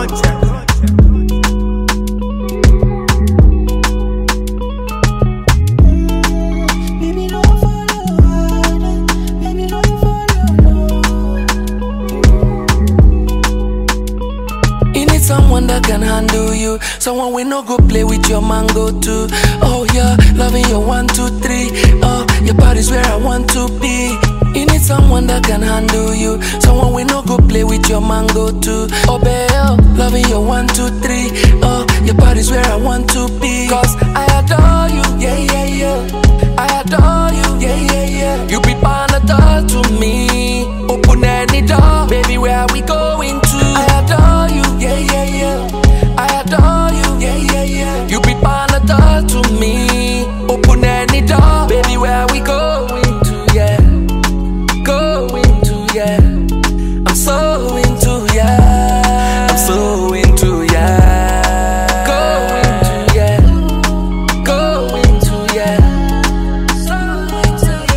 Someone that can handle you, someone we no go play with your mango too. Oh yeah, loving your 1, 2, 3. Oh, your body's where I want to be. You need someone that can handle you, someone we no go play with your mango too. Oh babe, loving your 1, 2, 3. Oh, your body's where I want to be. Cause I adore you, yeah yeah yeah. I adore you, yeah yeah yeah. You be Panadol to me. Open any door, baby, where are we going to? I adore you, yeah yeah yeah. I adore you, yeah yeah yeah. You be Panadol to me. Open any door, baby, where are we going to? Yeah, going to, yeah. I'm so into, yeah. I'm so into, yeah. Going to, yeah. Going to, yeah. So into,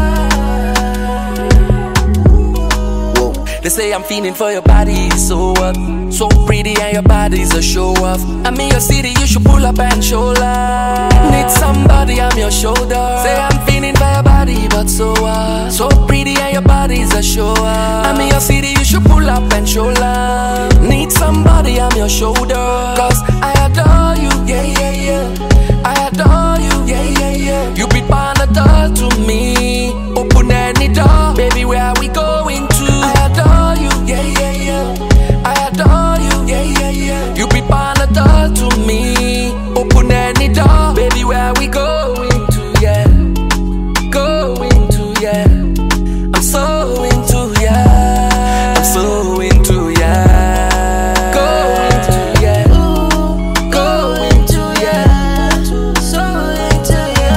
yeah. Whoa. They say I'm feeling for your body, so what? So pretty and your body's a show off. I'm in your city, you should pull up and show love. Need somebody, I'm your shoulder. Say I'm feeling for your body, but so what? So pretty and your body's a show off. I'm in your city, you should pull up and show love. Need somebody, I'm your shoulder. Cause I adore you, yeah yeah yeah. I adore you, yeah yeah yeah. You be Panadol to me. Open any door, baby, where are we going to? I adore you, yeah yeah yeah. I adore you, yeah yeah yeah. You be Panadol to me. Open any door, baby, where are we going to? Yeah, going to, yeah. I'm so into, yeah. I'm so into, yeah. Going to, yeah. Going to, yeah. So into,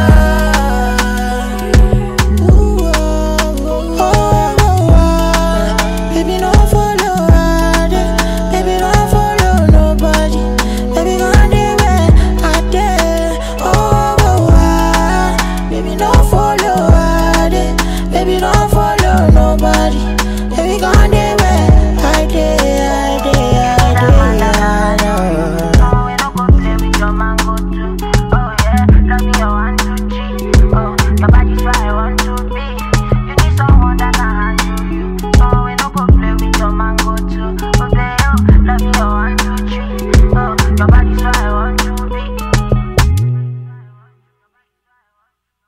yeah. Baby, no follow her. Baby, no follow nobody. Baby, go anywhere I dare. Baby, no follow her. Baby, no follow nobody. Baby, go